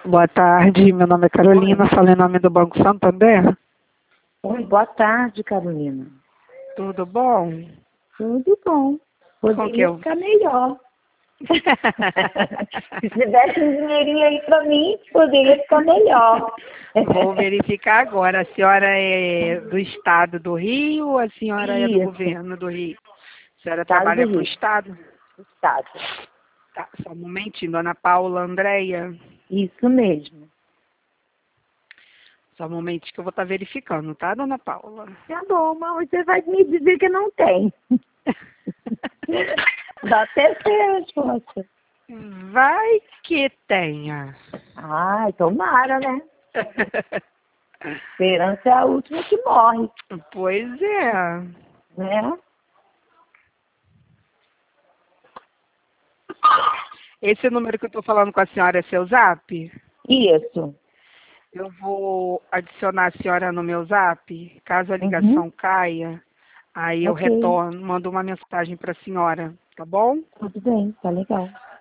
Boa tarde, meu nome é Carolina, falo em nome do Banco Santander. Oi, boa tarde, Carolina. Tudo bom? Tudo bom. Poderia ficar melhor. Se tivesse um dinheirinho aí para mim, poderia ficar melhor. Vou verificar agora. A senhora é do estado do Rio ou a senhora é do Isso. governo do Rio? A senhora Estado trabalha do para o Rio. estado? Estado. Tá, só um momentinho, dona Paula Andréia. Isso mesmo. Só um momentinho que eu vou estar verificando, tá, dona Paula? Tá bom, mas você vai me dizer que não tem. Dá até ser a resposta. Vai que tenha. Ai, tomara, né? Esperança é a última que morre, Pois é. né? Esse número que eu estou falando com a senhora é seu zap? Isso. Eu vou adicionar a senhora no meu zap. Caso a Uhum. ligação caia, aí eu Ok. retorno, mando uma mensagem para a senhora, tá bom? Tudo bem, tá legal.